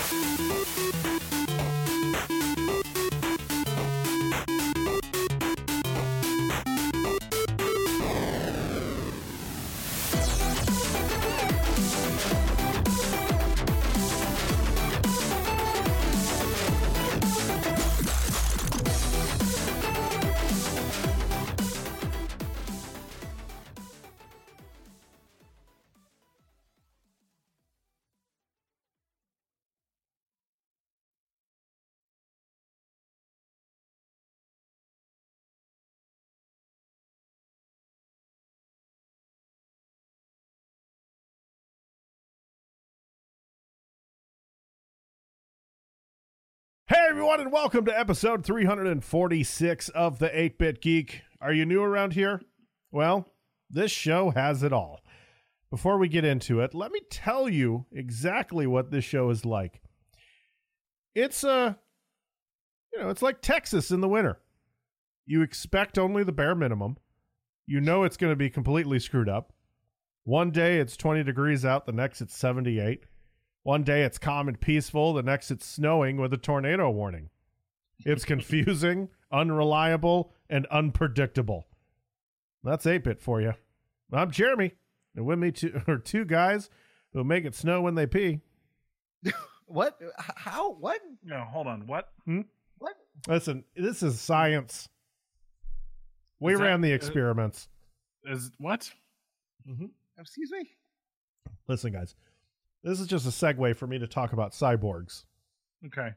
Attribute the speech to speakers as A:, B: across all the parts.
A: Hey everyone, and welcome to episode 346 of the 8-Bit Geek. Are you new around here? Well, this show has it all. Before we get into it, let me tell you exactly what this show is like. It's it's like Texas in the winter. You expect only the bare minimum. You know it's going to be completely screwed up. One day it's 20 degrees out, the next it's 78. One day it's calm and peaceful, the next it's snowing with a tornado warning. It's confusing, unreliable, and unpredictable. That's 8-Bit for you. I'm Jeremy, and with me are two guys who make it snow when they pee.
B: What? How? What?
C: No, hold on. What?
B: What?
A: Listen, this is science. We ran the experiments.
C: Is what?
B: Excuse me?
A: Listen, guys. This is just a segue for me to talk about cyborgs.
C: Okay.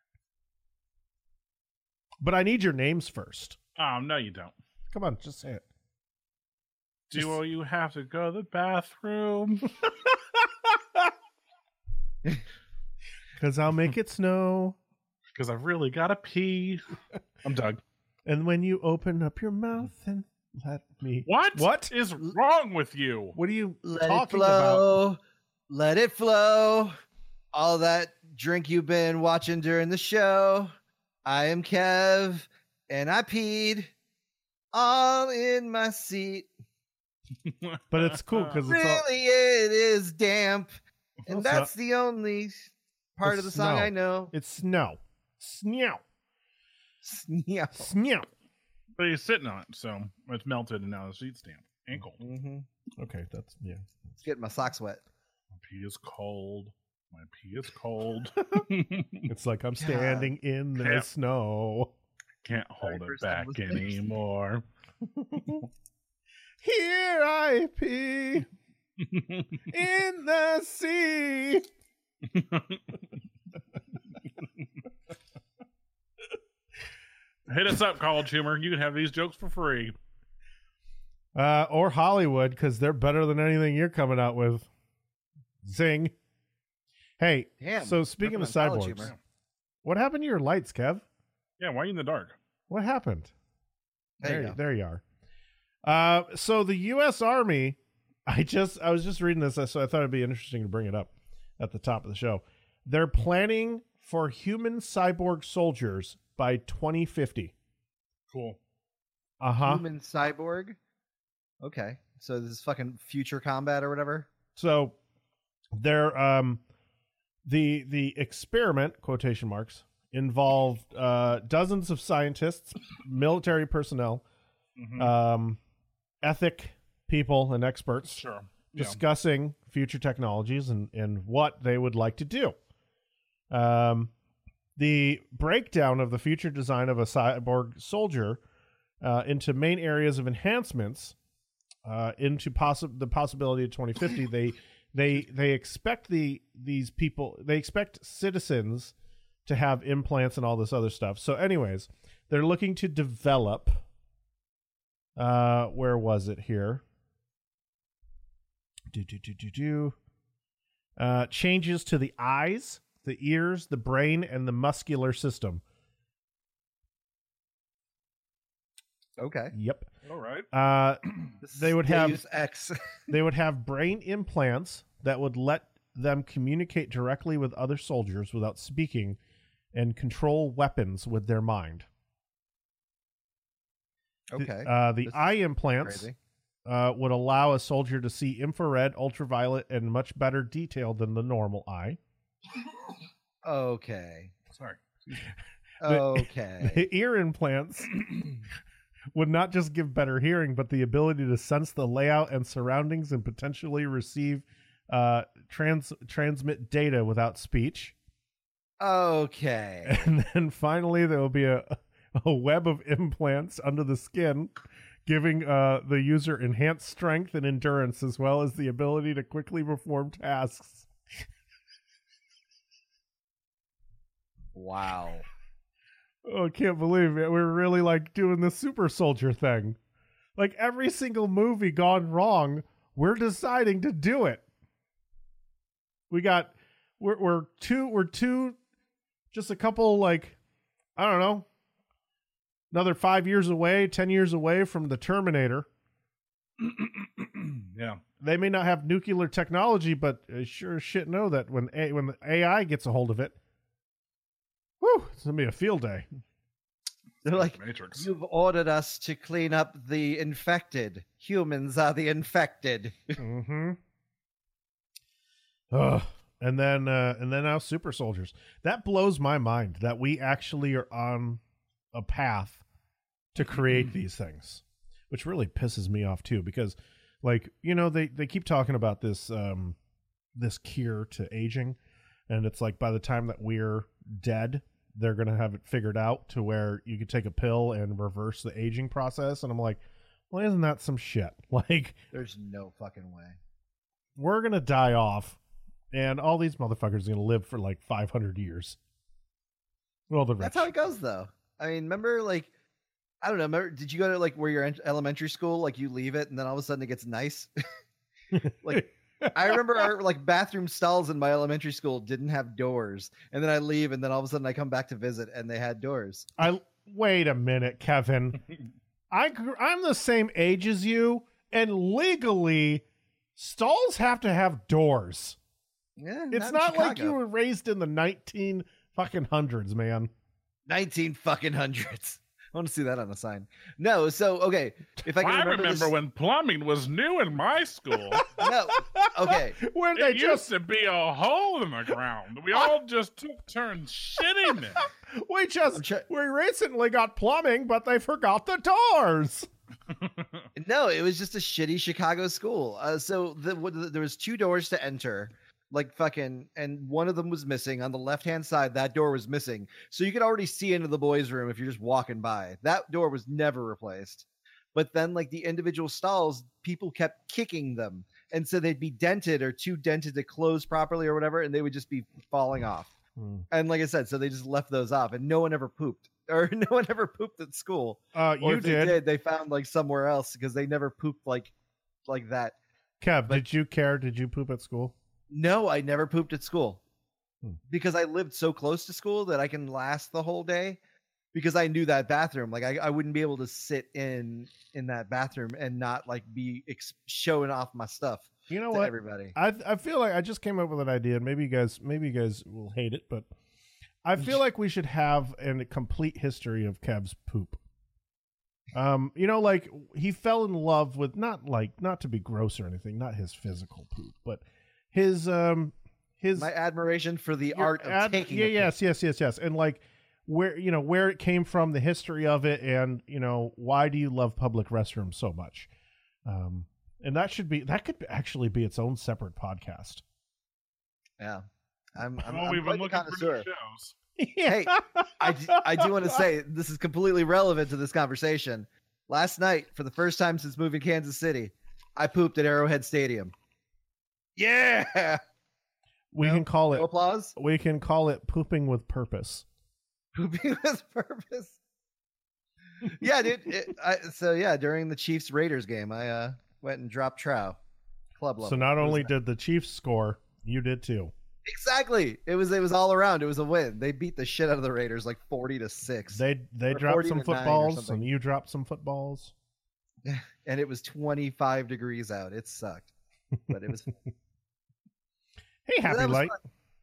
A: But I need your names first.
C: Oh, no, you don't.
A: Come on, just say it.
C: Do you have to go to the bathroom?
A: Because I'll make it snow.
C: Because I've really got to pee. I'm Doug.
A: And when you open up your mouth and let me...
C: What is wrong with you?
A: What are you
B: Let
A: talking
B: it flow.
A: about?
B: Let it flow. All that drink you've been watching during the show. I am Kev, and I peed all in my seat.
A: But it's cool because it's all...
B: Really, it is damp. And
A: Well,
B: that's the only part of the song
A: snow.
B: I know.
A: It's snow. Snow.
B: Yeah.
A: Snow.
C: But he's sitting on it, so it's melted and now the seat's damp. Ankle.
B: Mm-hmm.
A: Okay, that's... Yeah.
B: It's getting my socks wet.
C: My pee is cold. My pee is cold.
A: It's like I'm standing in the
C: Yeah.
A: snow.
C: Can't hold it
B: First
C: back
B: time
C: anymore.
A: Here I pee in the sea.
C: Hit us up, College Humor. You can have these jokes for free.
A: Or Hollywood, because they're better than anything you're coming out with. Zing. Hey,
B: Damn.
A: so speaking of
B: College
A: cyborgs,
B: humor.
A: what happened to your lights, Kev?
C: Yeah, why are you in the dark?
A: What happened?
B: There you go.
A: There you are. So the U.S. Army, I was just reading this, so I thought it'd be interesting to bring it up at the top of the show. They're planning for human cyborg soldiers by 2050.
C: Cool.
B: Human cyborg? Okay. So this is fucking future combat or whatever?
A: So they're the experiment, quotation marks, involved dozens of scientists, military personnel, ethic people and experts
C: Sure. Yeah.
A: discussing future technologies and what they would like to do. The breakdown of the future design of a cyborg soldier into main areas of enhancements into the possibility of 2050. They expect these people, they expect citizens to have implants and all this other stuff. So anyways, they're looking to develop where was it here? Changes to the eyes, the ears, the brain, and the muscular system.
B: Okay.
A: Yep.
C: All right.
A: They would have
B: Deus Ex.
A: they would have brain implants that would let them communicate directly with other soldiers without speaking and control weapons with their mind.
B: Okay.
A: The eye implants
B: Crazy.
A: would allow a soldier to see infrared, ultraviolet, and much better detail than the normal eye.
B: Okay.
C: Sorry.
B: Okay.
A: The ear implants would not just give better hearing, but the ability to sense the layout and surroundings and potentially receive transmit data without speech.
B: Okay.
A: And then finally, there will be a web of implants under the skin, giving the user enhanced strength and endurance, as well as the ability to quickly perform tasks.
B: Wow.
A: Oh, I can't believe it. We're really like doing the super soldier thing. Like every single movie gone wrong, we're deciding to do it. We're two, just a couple, like, I don't know, another 5 years away, 10 years away from the Terminator.
C: Yeah.
A: They may not have nuclear technology, but sure as shit know that when the AI gets a hold of it, whew, it's going to be a field day.
B: They're like,
C: Matrix.
B: you've ordered us to clean up the infected. Humans are the infected.
A: Mm-hmm. Ugh. And then now super soldiers. That blows my mind that we actually are on a path to create these things, which really pisses me off too, because like, you know, they keep talking about this this cure to aging, and it's like by the time that we're dead, they're going to have it figured out to where you could take a pill and reverse the aging process. And I'm like, well, isn't that some shit? Like,
B: There's no fucking way.
A: we're going to die off, and all these motherfuckers are going to live for like 500 years. Well, the rich.
B: That's how it goes, though. I mean, remember, like, I don't know. Remember, did you go to like where you're in elementary school? Like, you leave it, and then all of a sudden it gets nice. Like, I remember our like bathroom stalls in my elementary school didn't have doors, and then I leave, and then all of a sudden I come back to visit, and they had doors.
A: Wait a minute, Kevin. I'm the same age as you, and legally, stalls have to have doors.
B: Yeah,
A: It's
B: in
A: not like
B: Chicago.
A: you were raised in the 19 fucking hundreds, man.
B: 19 fucking hundreds. I want to see that on a sign. No, so okay, if I can
C: I
B: remember,
C: remember
B: this,
C: when plumbing was new in my school.
B: no, okay,
A: When they
C: It used to be a hole in the ground. We all just took turns shitting it.
A: we recently got plumbing, but they forgot the doors.
B: no, it was just a shitty Chicago school. So there was 2 doors to enter, like fucking, and one of them was missing on the left-hand side. That door was missing, so you could already see into the boys' room if you're just walking by. That door was never replaced. But then, like the individual stalls, people kept kicking them, and so they'd be dented or too dented to close properly or whatever, and they would just be falling off. And like I said, so they just left those off, and no one ever pooped, or no one ever pooped at school. Or
A: You
B: if they
A: did.
B: they found like somewhere else because they never pooped like that.
A: Kev, did you care? Did you poop at school?
B: No, I never pooped at school because I lived so close to school that I can last the whole day. Because I knew that bathroom, like I wouldn't be able to sit in that bathroom and not like be showing off my stuff.
A: You know
B: to
A: what?
B: everybody.
A: I feel like I just came up with an idea, and maybe you guys will hate it, but I feel like we should have a complete history of Kev's poop. You know, like he fell in love with not to be gross or anything, not his physical poop, but his
B: My admiration for the art of taking.
A: Yes, and like where it came from, the history of it, and why do you love public restrooms so much? And that could actually be its own separate podcast.
B: Yeah, I'm
C: We've
B: quite
C: been
B: the
C: looking for new
B: connoisseur.
C: shows.
B: Hey, I do want to say this is completely relevant to this conversation. Last night, for the first time since moving Kansas City, I pooped at Arrowhead Stadium. Yeah,
A: We can call it.
B: no applause.
A: We can call it pooping with purpose.
B: Pooping with purpose. Yeah, dude. During the Chiefs Raiders game, I went and dropped trow, club level.
A: So not
B: It was
A: only
B: nice.
A: did the Chiefs score, you did too.
B: Exactly. It was all around. It was a win. They beat the shit out of the Raiders like 40-6.
A: They
B: Or
A: dropped
B: 40
A: some
B: to 9 or
A: footballs,
B: something.
A: and you dropped some footballs.
B: And it was 25 degrees out. It sucked, but it was fun.
A: Hey,
B: that
A: Happy
B: was
A: Light.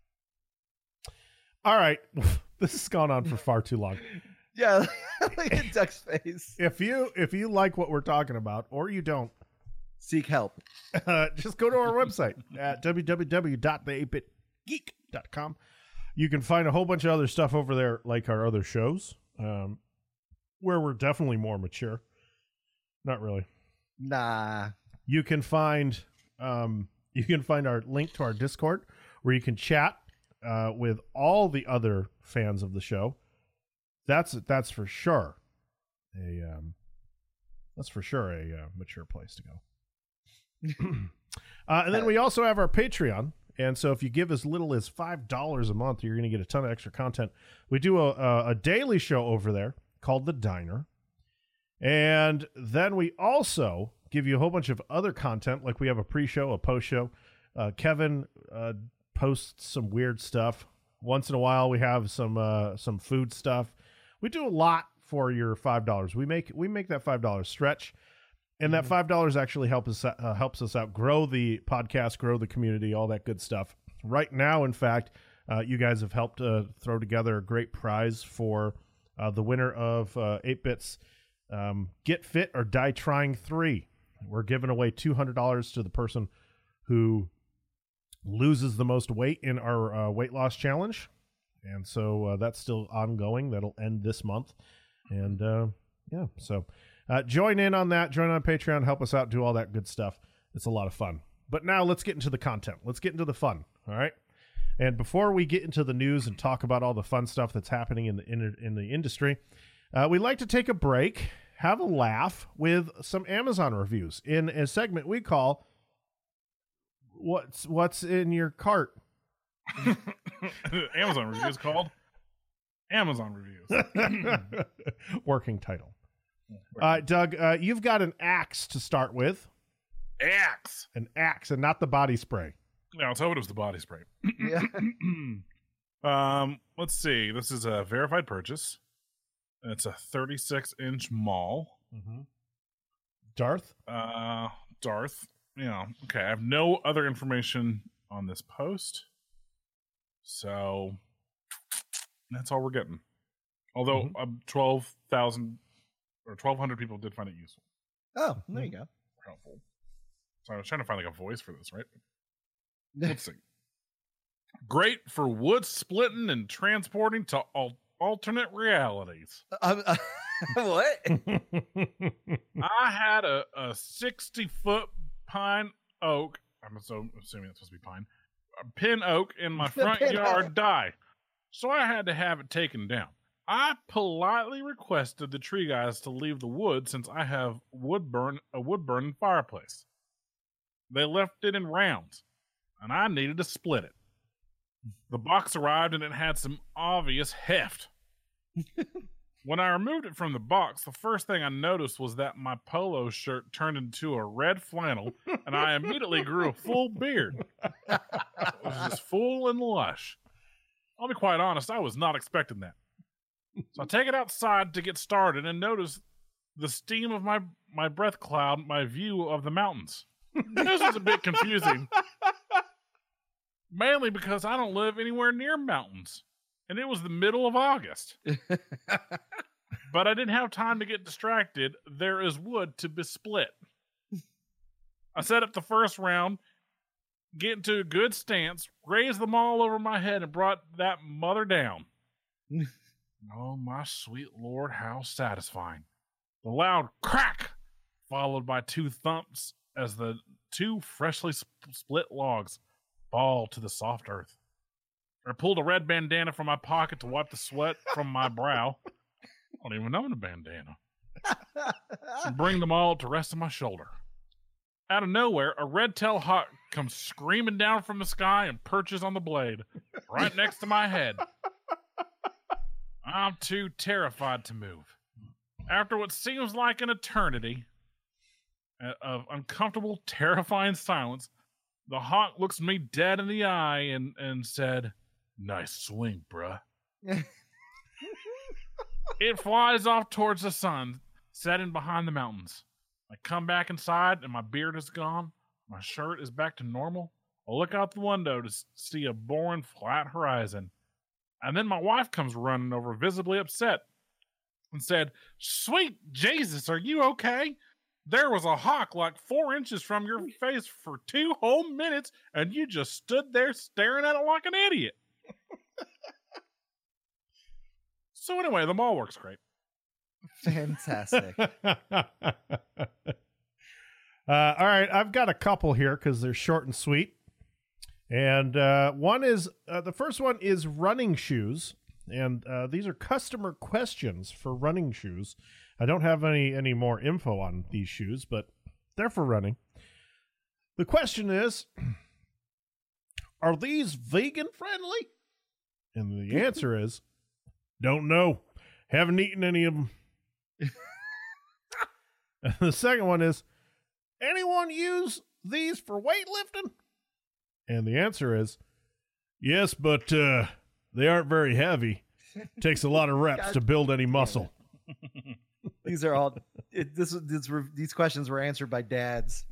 A: All right, this has gone on for far too long.
B: Yeah, look at Duck's face.
A: If you like what we're talking about, or you don't,
B: Seek help.
A: just go to our website at www.the8bitgeek.com. You can find a whole bunch of other stuff over there, like our other shows, where we're definitely more mature. Not really.
B: Nah.
A: You can find our link to our Discord, where you can chat with all the other fans of the show. That's for sure a mature place to go. And then we also have our Patreon. And so if you give as little as $5 a month, you're going to get a ton of extra content. We do a daily show over there called The Diner. And then we also give you a whole bunch of other content, like we have a pre-show, a post-show. Kevin posts some weird stuff. Once in a while, we have some food stuff. We do a lot for your $5. We make that $5 stretch. And that $5 actually helps us out, grow the podcast, grow the community, all that good stuff. Right now, in fact, you guys have helped throw together a great prize for the winner of 8-Bits Get Fit or Die Trying 3. We're giving away $200 to the person who loses the most weight in our weight loss challenge. And so that's still ongoing. That'll end this month. And so... join in on that. Join on Patreon. Help us out. Do all that good stuff. It's a lot of fun. But now let's get into the content. Let's get into the fun. All right. And before we get into the news and talk about all the fun stuff that's happening in the industry, we like to take a break, have a laugh with some Amazon reviews in a segment we call "What's in Your Cart."
C: Amazon reviews called Amazon Reviews.
A: Working title. Doug, you've got an axe to start with.
C: Axe.
A: An axe, and not the body spray.
C: No, let's hope it was the body spray.
B: Yeah.
C: Let's see. This is a verified purchase. It's a 36-inch maul.
A: Mm-hmm. Darth?
C: Darth. Yeah. Okay. I have no other information on this post. So that's all we're getting. Although 12,000 or 1,200 people did find it useful.
B: Oh, there you go.
C: Helpful. So I was trying to find like a voice for this, right? Let's see. Great for wood splitting and transporting to alternate realities.
B: What?
C: I had a 60-foot pine oak. I'm assuming it's supposed to be pine. A pin oak in my front yard die. So I had to have it taken down. I politely requested the tree guys to leave the wood since I have a wood burning fireplace. They left it in rounds, and I needed to split it. The box arrived and it had some obvious heft. When I removed it from the box, the first thing I noticed was that my polo shirt turned into a red flannel, and I immediately grew a full beard. It was just full and lush. I'll be quite honest, I was not expecting that. So I take it outside to get started and notice the steam of my breath cloud my view of the mountains. This was a bit confusing. Mainly because I don't live anywhere near mountains. And it was the middle of August. But I didn't have time to get distracted. There is wood to be split. I set up the first round, get into a good stance, raised them all over my head, and brought that mother down. Oh, my sweet Lord, how satisfying. The loud crack, followed by 2 thumps as the 2 freshly split logs fall to the soft earth. I pulled a red bandana from my pocket to wipe the sweat from my brow. I don't even own a bandana. And bring them all to rest on my shoulder. Out of nowhere, a red-tailed hawk comes screaming down from the sky and perches on the blade, right next to my head. I'm too terrified to move. After what seems like an eternity of uncomfortable, terrifying silence, the hawk looks me dead in the eye and said, "Nice swing, bruh." It flies off towards the sun, setting behind the mountains. I come back inside and my beard is gone. My shirt is back to normal. I look out the window to see a boring, flat horizon. And then my wife comes running over, visibly upset, and said, "Sweet Jesus, are you okay? There was a hawk like 4 inches from your face for 2 whole minutes, and you just stood there staring at it like an idiot." So anyway, the mall works great.
B: Fantastic.
A: All right, I've got a couple here because they're short and sweet. And one is the first one is running shoes, and these are customer questions for running shoes. I don't have any more info on these shoes, but they're for running. The question is, are these vegan friendly? And the answer is, don't know. Haven't eaten any of them. And the second one is, anyone use these for weightlifting? And the answer is, yes, but they aren't very heavy. Takes a lot of reps to build any muscle.
B: These are all. These questions were answered by dads.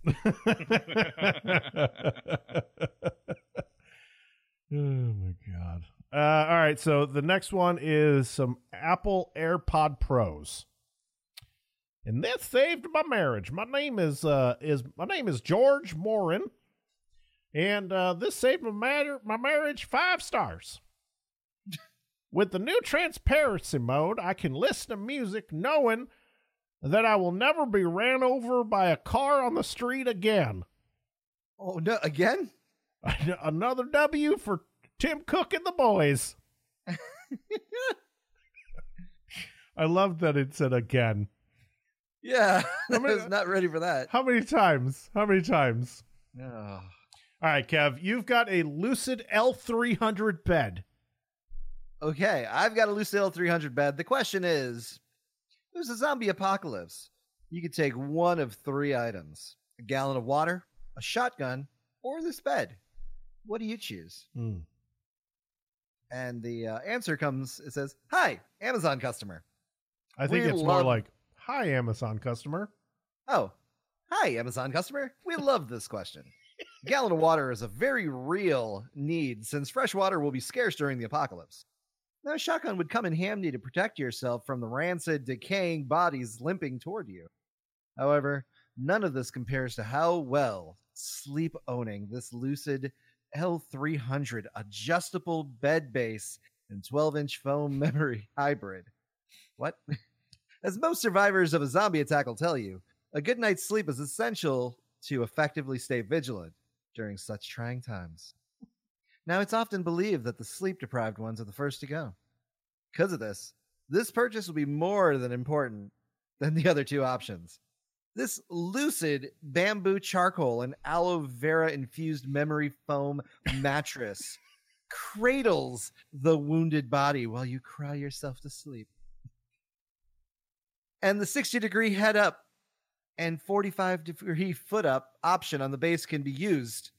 A: Oh my god! All right, so the next one is some Apple AirPod Pros, and this saved my marriage. My name is George Morin, and this saved my marriage 5 stars. With the new transparency mode, I can listen to music knowing that I will never be ran over by a car on the street again.
B: Oh, no, again?
A: Another W for Tim Cook and the boys. I love that it said again.
B: Yeah, I was not ready for that.
A: How many times?
B: Oh.
A: All right, Kev, you've got a Lucid L300 bed.
B: Okay, I've got a Lucid L300 bed. The question is, there's a zombie apocalypse. You could take one of 3 items: a gallon of water, a shotgun, or this bed. What do you choose? And the answer comes, it says, "Hi, Amazon customer."
A: I think it's more like, "Hi, Amazon customer."
B: Oh, hi, Amazon customer. We love this question. A gallon of water is a very real need since fresh water will be scarce during the apocalypse. Now, a shotgun would come in handy to protect yourself from the rancid, decaying bodies limping toward you. However, none of this compares to how well sleep owning this Lucid L300 adjustable bed base and 12-inch foam memory hybrid. What? As most survivors of a zombie attack will tell you, a good night's sleep is essential to effectively stay vigilant during such trying times. Now, it's often believed that the sleep-deprived ones are the first to go. Because of this purchase will be more than important than the other 2 options. This Lucid bamboo charcoal and aloe vera infused memory foam mattress cradles the wounded body while you cry yourself to sleep. And the 60-degree head up and 45-degree foot up option on the base can be used.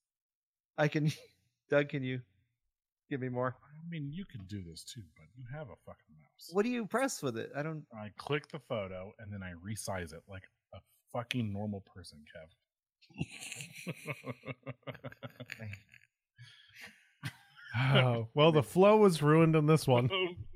B: Doug, can you give me more?
C: I mean, you can do this too, but you have a fucking mouse.
B: What do you press with it?
C: I click the photo and then I resize it like a fucking normal person, Kev.
A: Oh, well, the flow was ruined in this one.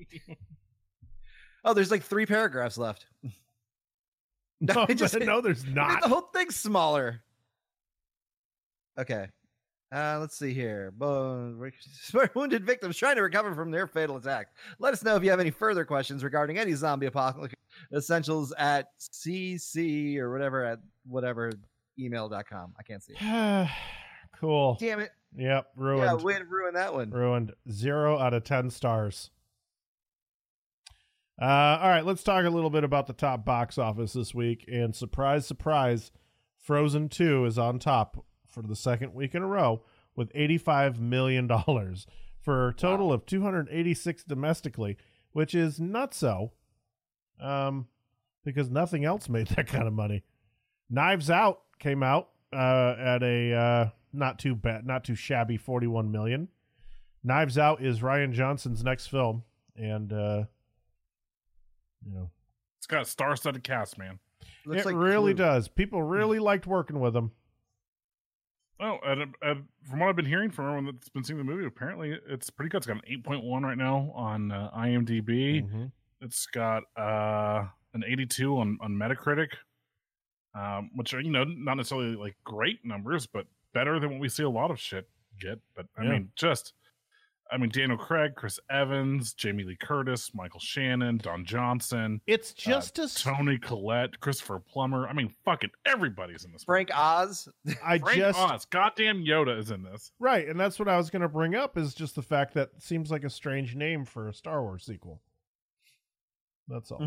B: Oh, there's like 3 paragraphs left.
A: No, no, there's not.
B: The whole thing's smaller. Okay. Let's see here. Wounded victims trying to recover from their fatal attack. Let us know if you have any further questions regarding any zombie apocalypse essentials at cc or whatever email.com. I can't see it.
A: Cool.
B: Damn it.
A: Yep, ruined.
B: Yeah, way to ruin that one.
A: Ruined. 0 out of 10 stars. All right, let's talk a little bit about the top box office this week. And surprise, surprise, Frozen 2 is on top for the second week in a row with $85 million for a total of 286 domestically, which is nutso, because nothing else made that kind of money. Knives Out came out at a not too shabby $41 million. Knives Out is Rian Johnson's next film, and
C: it's got a star-studded cast, man.
A: It really does. People really liked working with him.
C: Oh, from what I've been hearing from everyone that's been seeing the movie, apparently it's pretty good. It's got an 8.1 right now on IMDb.
A: Mm-hmm.
C: It's got an 82 on Metacritic, which are, not necessarily like great numbers, but better than what we see a lot of shit get. But I mean, just I mean, Daniel Craig, Chris Evans, Jamie Lee Curtis, Michael Shannon, Don Johnson.
A: It's just as
C: Tony Collette, Christopher Plummer. I mean, fucking everybody's in this.
B: Frank Oz.
C: Frank Oz. Goddamn Yoda is in this.
A: Right, and that's what I was going to bring up is just the fact that it seems like a strange name for a Star Wars sequel. That's all.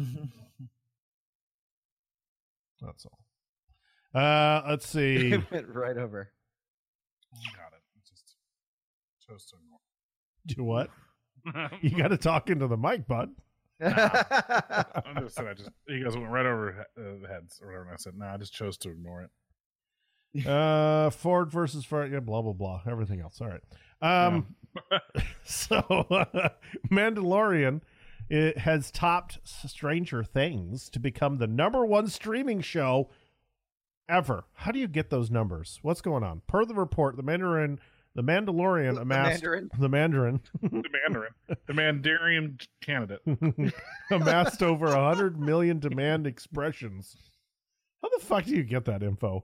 A: That's all. Let's see.
B: It went right over.
C: Got it. Just chose to ignore.
A: Do what? You got to talk into the mic, bud.
C: I'm just saying. You guys went right over the heads or whatever. And I said, no, I just chose to ignore it.
A: Ford versus Ford. Yeah, blah blah blah. Everything else. All right. So, Mandalorian. It has topped Stranger Things to become the #1 streaming show ever. How do you get those numbers? What's going on? Per the report, the Mandalorian amassed the Mandarin candidate amassed over 100 million demand expressions. How the fuck do you get that info?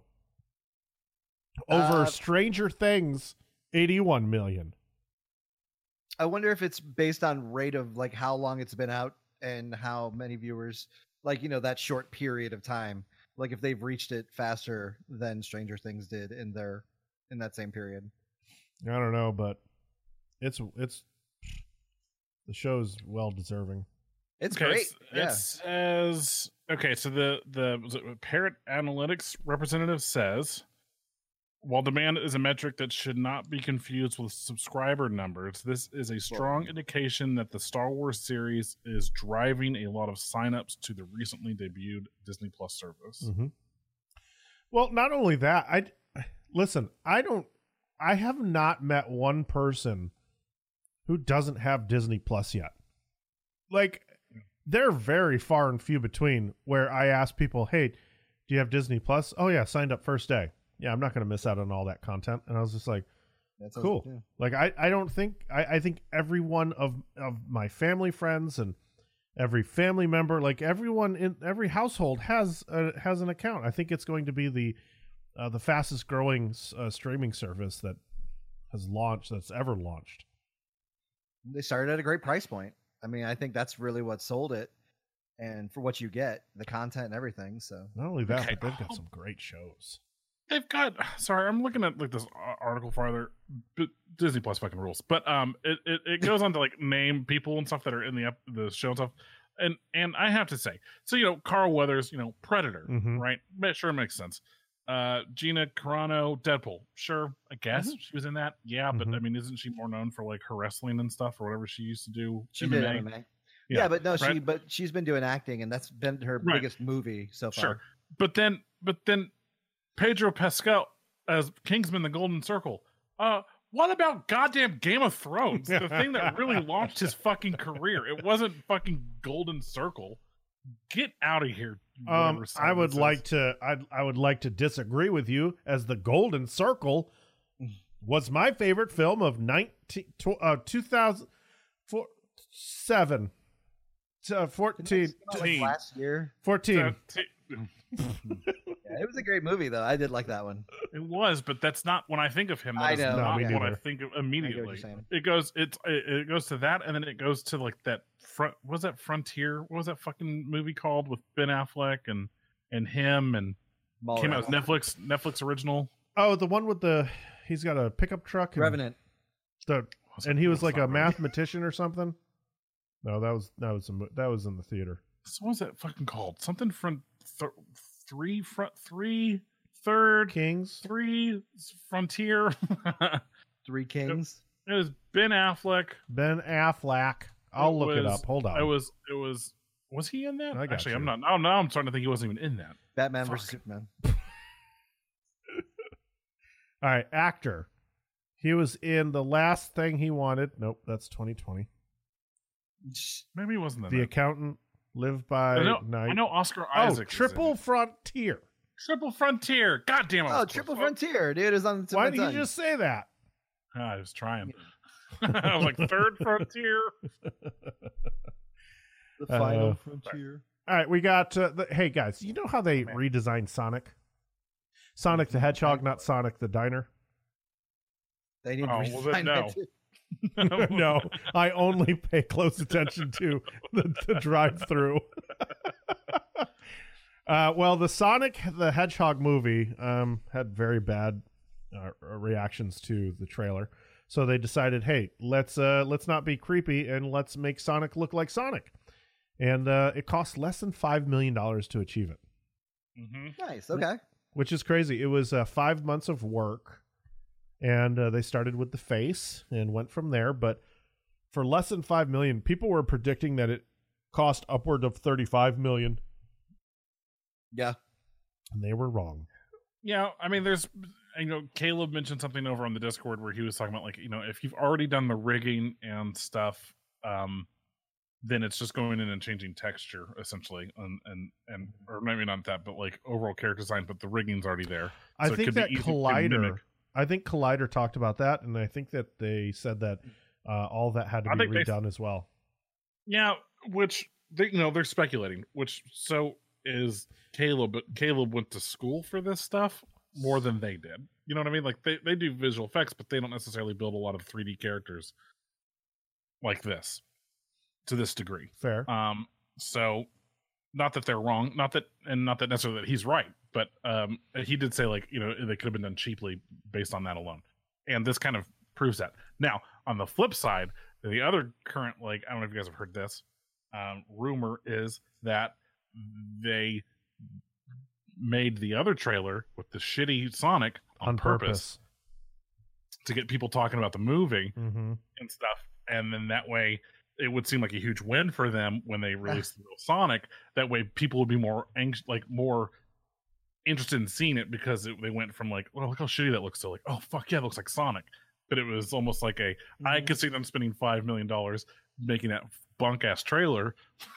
A: Over Stranger Things, 81 million.
B: I wonder if it's based on rate of like how long it's been out and how many viewers, like, you know, that short period of time, like if they've reached it faster than Stranger Things did in that same period.
A: I don't know, but it's the show's well deserving.
B: It's great.
C: It says so the Parrot Analytics representative says, while demand is a metric that should not be confused with subscriber numbers, this is a strong indication that the Star Wars series is driving a lot of signups to the recently debuted Disney Plus service.
A: Mm-hmm. Well, not only that, I have not met one person who doesn't have Disney Plus yet. Like, they're very far and few between where I ask people, hey, do you have Disney Plus? Oh yeah, signed up first day. Yeah, I'm not going to miss out on all that content. And I was just like, that's cool. Yeah. Like, I don't think, I think every one of my family friends and every family member, like everyone in every household has an account. I think it's going to be the fastest growing streaming service that's ever launched.
B: They started at a great price point. I mean, I think that's really what sold it. And for what you get, the content and everything. So
A: not only that, but they've got some great shows.
C: They've got. Sorry, I'm looking at like this article farther. Disney Plus fucking rules, but it goes on to like name people and stuff that are in the show and stuff, and I have to say, so you know, Carl Weathers, you know, Predator, right? Sure, makes sense. Gina Carano, Deadpool, sure, I guess she was in that. Yeah, but I mean, isn't she more known for like her wrestling and stuff or whatever she used to do?
B: She did MMA. Yeah, but no, she's been doing acting, and that's been her biggest movie so far. Sure,
C: but then. Pedro Pascal as Kingsman: The Golden Circle. What about goddamn Game of Thrones? The thing that really launched his fucking career. It wasn't fucking Golden Circle. Get out of here.
A: I would like to disagree with you, as The Golden Circle was my favorite film of 2007. 14.
B: Last year.
A: 14.
B: Yeah, it was a great movie, though. I did like that one.
C: It was, but that's not when I think of him. That is not what I think of immediately. It goes to that, and then it goes to like that front. What was that Frontier? What was that fucking movie called with Ben Affleck and him and came out as Netflix original?
A: Oh, the one with he's got a pickup truck.
B: Revenant.
A: And he was like a mathematician or something. No, that was in the theater.
C: So what was that fucking called? Something Third
A: Kings,
C: 3 Frontier,
B: 3 Kings.
C: It was Ben Affleck.
A: I'll look it up. Hold on.
C: It was. Was he in that? Actually, I'm not. Oh, now I'm starting to think he wasn't even in that.
B: Batman versus Superman.
A: All right, actor. He was in The Last Thing He Wanted. Nope, that's 2020.
C: Maybe he wasn't in
A: The Accountant. Live by Night.
C: I know Oscar Isaac.
A: Triple Frontier.
C: Triple Frontier. God damn it.
B: Oh, Triple Frontier. Dude, is on.
A: Why did you just say that?
C: I was trying. I was like, Third Frontier.
B: The Final Frontier.
A: All right, we got. Hey, guys, you know how they redesigned Sonic? Sonic the Hedgehog, not Sonic the Diner.
B: They need to redesign that too.
A: No, I only pay close attention to the drive-through. Well, the Sonic the Hedgehog movie had very bad reactions to the trailer, so they decided, hey, let's not be creepy and let's make Sonic look like Sonic, and it cost less than $5 million to achieve it.
B: Nice. Okay.
A: Which is crazy. It was 5 months of work, and they started with the face and went from there. But for less than $5 million, people were predicting that it cost upward of $35 million.
B: Yeah.
A: And they were wrong.
C: Yeah, I mean, there's, Caleb mentioned something over on the Discord where he was talking about, like, if you've already done the rigging and stuff, then it's just going in and changing texture essentially, and or maybe not that, but like overall character design. But the rigging's already there.
A: I
C: so
A: think that Collider talked about that, and I think that they said that all that had to be redone as well.
C: Yeah, which they're speculating. Which so is Caleb, but Caleb went to school for this stuff more than they did. You know what I mean? Like they do visual effects, but they don't necessarily build a lot of 3D characters like this. To this degree.
A: Fair.
C: So not that they're wrong, not that necessarily that he's right, but he did say, like, they could have been done cheaply based on that alone. And this kind of proves that. Now, on the flip side, the other current, like, I don't know if you guys have heard this, rumor is that they made the other trailer with the shitty Sonic on purpose to get people talking about the movie and stuff. And then that way it would seem like a huge win for them when they release the real Sonic. That way people would be more anxious, like more interested in seeing it, because they went from like, well, look how shitty that looks, to like, oh fuck yeah, it looks like Sonic. But it was almost like I could see them spending $5 million making that bunk ass trailer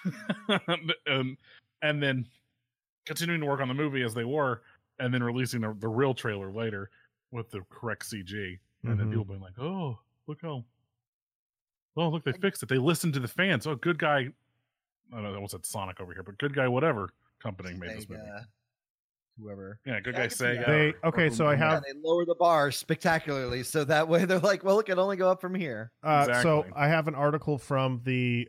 C: and then continuing to work on the movie as they were, and then releasing the real trailer later with the correct CG, and then people being like, oh, look, they fixed it. They listened to the fans. Oh, good guy. I don't know, I almost said Sonic over here, but good guy, whatever company made this movie.
B: Whoever.
C: Yeah, good guy Sega.
B: They lower the bar spectacularly, so that way they're like, well, it can only go up from here.
C: Exactly.
A: So I have an article from the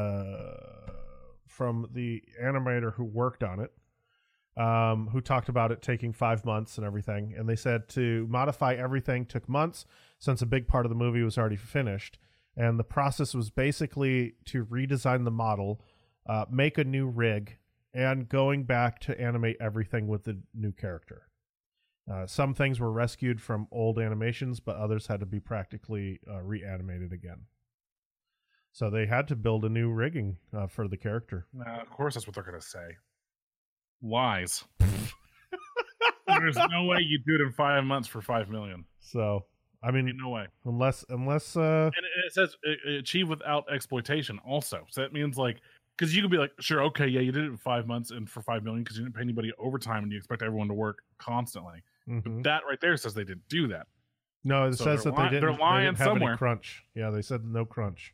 A: animator who worked on it, who talked about it taking 5 months and everything. And they said to modify everything took months, since a big part of the movie was already finished. And the process was basically to redesign the model, make a new rig, and going back to animate everything with the new character. Some things were rescued from old animations, but others had to be practically reanimated again. So they had to build a new rigging for the character.
C: Of course, that's what they're going to say. Lies. There's no way you do it in 5 months for $5 million.
A: So, I mean,
C: no way.
A: Unless
C: and it says achieve without exploitation also. So that means, like, because you could be like, sure, okay, yeah, you did it in 5 months and for $5 million because you didn't pay anybody overtime and you expect everyone to work constantly. But that right there says they didn't do that.
A: No, it says that they didn't.
C: They're lying
A: they didn't have
C: somewhere.
A: Any crunch. Yeah, they said no crunch.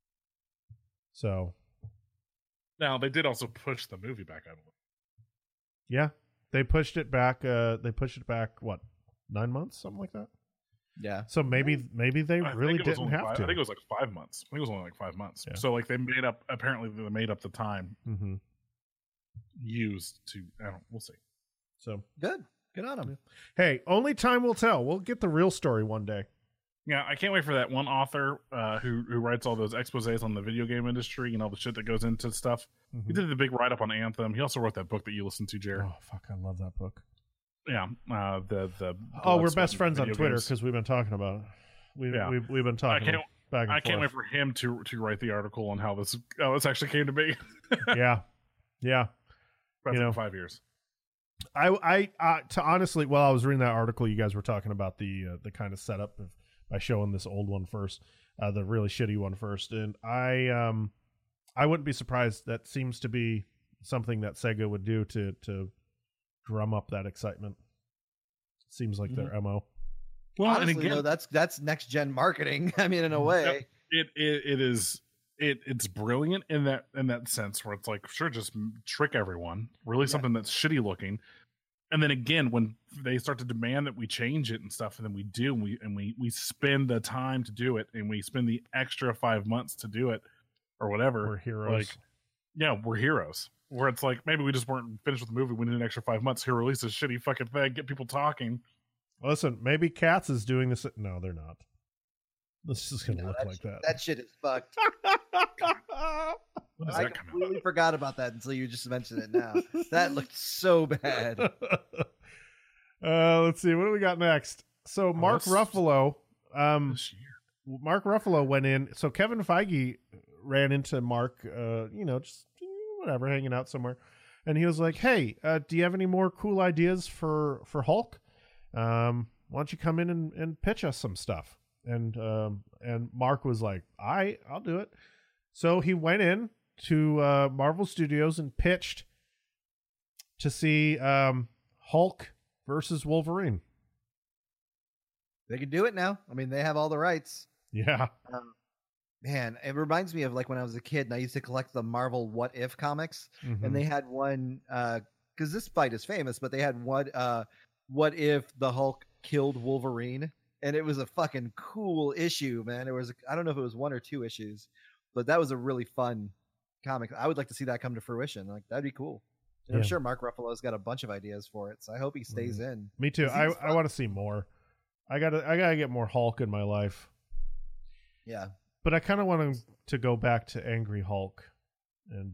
A: So
C: now they did also push the movie back out a little.
A: Yeah, they pushed it back. What, 9 months, something like that.
B: Yeah.
A: So maybe they really didn't have to.
C: I think it was like 5 months. I think it was only like 5 months.
A: Yeah.
C: So like they made up the time used to. We'll see.
A: So
B: good on them.
A: Hey, only time will tell. We'll get the real story one day.
C: Yeah, I can't wait for that one author who writes all those exposés on the video game industry and all the shit that goes into stuff. He did the big write up on Anthem. He also wrote that book that you listened to, Jared.
A: Oh fuck, I love that book.
C: Yeah, the
A: we're best friends on Twitter because we've been talking about it. We've been talking. I
C: can't wait for him to write the article on how this actually came to be.
A: yeah.
C: That's 5 years.
A: I to honestly, while I was reading that article, you guys were talking about the kind of setup by showing this old one first, the really shitty one first, and I wouldn't be surprised. That seems to be something that Sega would do to drum up that excitement. Seems like their MO.
B: Well, honestly, and again, that's next gen marketing. I mean, in a way,
C: it's brilliant in that sense where it's like, sure, just trick everyone. Really, something that's shitty looking, And then again, when they start to demand that we change it and stuff, and then we do, and we spend the time to do it, and we spend the extra 5 months to do it, or whatever.
A: We're heroes.
C: Like, yeah, we're heroes. Where it's like maybe we just weren't finished with the movie. We need an extra 5 months to release a shitty fucking thing, get people talking.
A: Listen, maybe Cats is doing this. No, they're not. This is gonna look like that.
B: That shit is fucked.
C: When does
B: I
C: that come out?
B: completely forgot about that until you just mentioned it now. That looked so bad.
A: Let's see. What do we got next? So Mark Ruffalo.
C: This year.
A: Mark Ruffalo went in. So Kevin Feige ran into Mark, just whatever, hanging out somewhere. And he was like, hey, do you have any more cool ideas for Hulk? Why don't you come in and pitch us some stuff? And Mark was like, I'll do it. So he went in to Marvel Studios and pitched to see Hulk versus Wolverine.
B: They can do it now. I mean, they have all the rights.
A: Yeah.
B: Man, it reminds me of like when I was a kid and I used to collect the Marvel What If comics.
A: Mhm.
B: And they had one, because this fight is famous, but they had one, What If the Hulk killed Wolverine? And it was a fucking cool issue, man. It was, I don't know if it was 1 or 2 issues, but that was a really fun comic. I would like to see that come to fruition. Like, that'd be cool. And I'm
A: Yeah.
B: sure Mark Ruffalo's got a bunch of ideas for it, so I hope he stays in.
A: Me too.
B: 'Cause he's
A: I
B: fun.
A: want to see more. I gotta get more Hulk in my life.
B: Yeah.
A: But I kind of want him to go back to Angry Hulk, and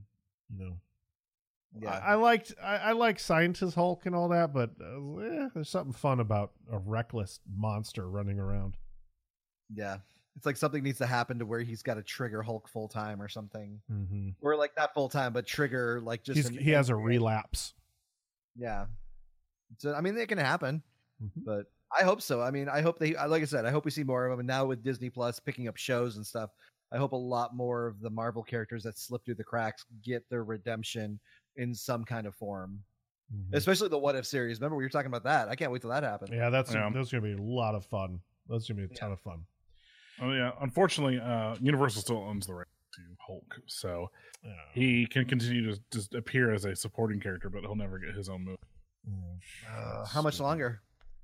B: Yeah.
A: I like Scientist Hulk and all that, but there's something fun about a reckless monster running around.
B: Yeah. It's like something needs to happen to where he's got to trigger Hulk full time or something.
A: Mm-hmm.
B: Or like not full time, but trigger like just
A: He has a relapse.
B: Yeah. So I mean, it can happen,
A: Mhm.
B: but I hope so. I mean, I hope they, like I said, I hope we see more of them. And now with Disney Plus picking up shows and stuff, I hope a lot more of the Marvel characters that slip through the cracks get their redemption in some kind of form.
A: Mhm.
B: Especially the What If series. Remember we were talking about that? I can't wait till that happens.
A: Yeah, that's
C: Yeah.
A: gonna be a lot of fun. That's gonna be a ton of fun.
C: Oh yeah. Unfortunately, Universal still owns the right to Hulk, so
A: Yeah.
C: he can continue to just appear as a supporting character, but he'll never get his own movie.
B: How much longer?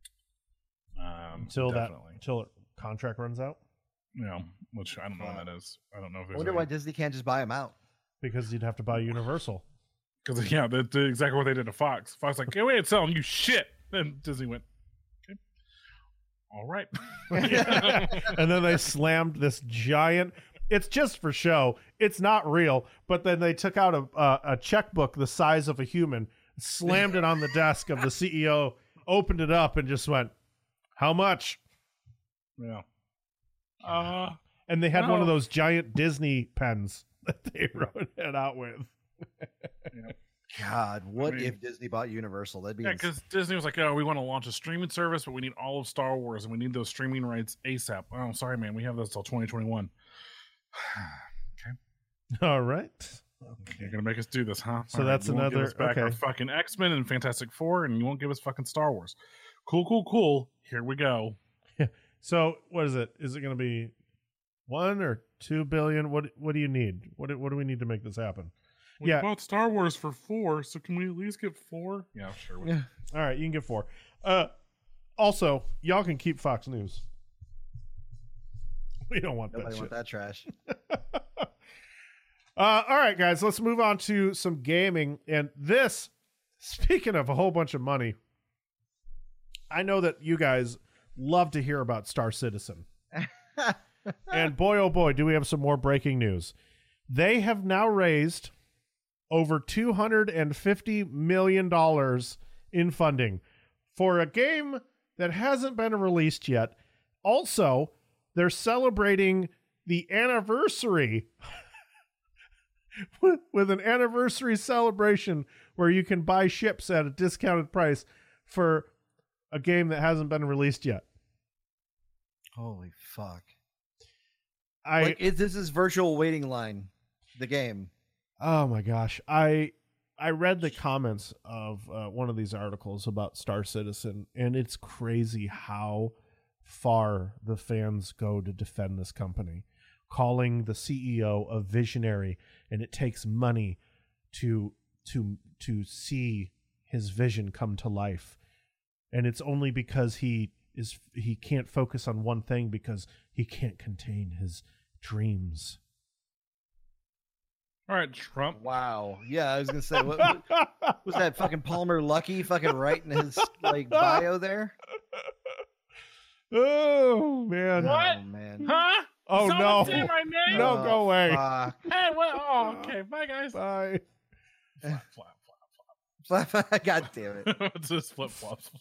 A: Until
C: Definitely.
A: until contract runs out,
C: Which I don't know when that is. I don't know if
B: I
C: there's
B: wonder why Disney can't just buy them out.
A: because you'd have to buy Universal.
C: because that's exactly what they did to Fox. Fox like, hey, we ain't selling you shit. And Disney went, okay, all right.
A: And then they slammed this giant. It's just for show. It's not real. But then they took out a checkbook the size of a human, slammed it on the desk of the CEO, opened it up, and just went, "How much?"
C: Yeah.
A: And they had one of
C: No.
A: those giant Disney pens that they wrote it out with.
B: God, what
C: I mean-
B: if Disney bought Universal? That'd be
C: Yeah, because Disney was like, oh, we want to launch a streaming service, but we need all of Star Wars, and we need those streaming rights ASAP. Oh, sorry, man. We have those till 2021.
A: All right.
C: You're going to make us do this, huh?
A: So
C: All
A: that's
C: you won't give
A: another-
C: us back our
A: okay.
C: fucking X-Men and Fantastic Four, and you won't give us fucking Star Wars. Cool. Here we go.
A: So what is it? Is it going to be 1 or 2 billion? What do you need? What do we need to make this happen?
C: We
A: Yeah.
C: bought Star Wars for 4, so can we at least get 4? Yeah, sure.
B: Yeah.
A: All right, you can get 4. Also, y'all can keep Fox News. We don't want
B: Nobody
A: that
B: want
A: shit.
B: that trash.
A: All right, guys, let's move on to some gaming. And this, speaking of a whole bunch of money, I know that you guys love to hear about Star Citizen. And boy, oh boy, do we have some more breaking news. They have now raised over $250 million in funding for a game that hasn't been released yet. Also, they're celebrating the anniversary with an anniversary celebration where you can buy ships at a discounted price for a game that hasn't been released yet.
B: Holy fuck. This is virtual waiting line, the game.
A: Oh my gosh. I read the comments of one of these articles about Star Citizen, and it's crazy how far the fans go to defend this company, calling the CEO a visionary, and it takes money to see his vision come to life. And it's only because he can't focus on one thing because he can't contain his dreams.
C: All right, Trump.
B: Wow. Yeah, I was gonna say, what was that? Fucking Palmer Luckey, fucking right in his bio there.
A: Oh man!
C: What?
B: Oh man!
C: Huh?
A: Oh
C: Someone
A: no!
C: say my name?
A: No, go away!
B: Fuck.
C: Hey, what? Oh, okay. Bye, guys.
A: Bye.
C: Flap, flap, flap,
B: God damn it!
C: flap. It's just flip flops.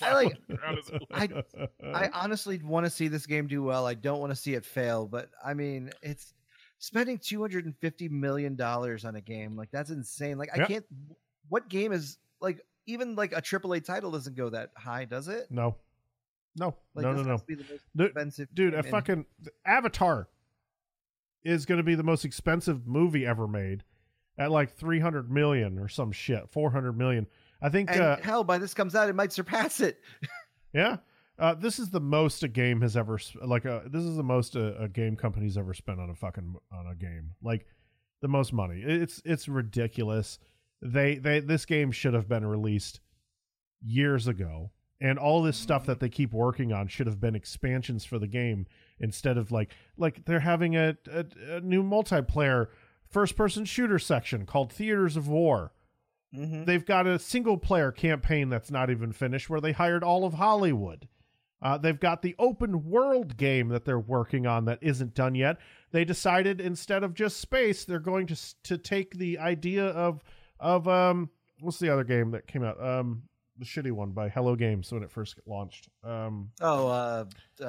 B: I honestly want to see this game do well. I don't want to see it fail, but I mean, it's spending $250 million on a game. Like, that's insane. Like, I can't. What game is even a AAA title doesn't go that high, does it?
A: No. No.
B: Like,
A: No.
B: this
A: No.
B: has to be the most expensive
A: Dude,
B: game
A: a fucking Avatar is going to be the most expensive movie ever made at like 300 million or some shit, 400 million. I think.
B: And hell, by this comes out, it might surpass it.
A: Yeah. This is the most a game has ever this is the most a game company's ever spent on a game. Like, the most money. It's ridiculous. This game should have been released years ago, and all this stuff that they keep working on should have been expansions for the game instead of like they're having a new multiplayer first person shooter section called Theaters of War.
B: Mm-hmm.
A: They've got a single player campaign that's not even finished where they hired all of Hollywood. They've got the open world game that they're working on that isn't done yet. They decided instead of just space, they're going to take the idea of what's the other game that came out? The shitty one by Hello Games when it first launched.
B: Fuck.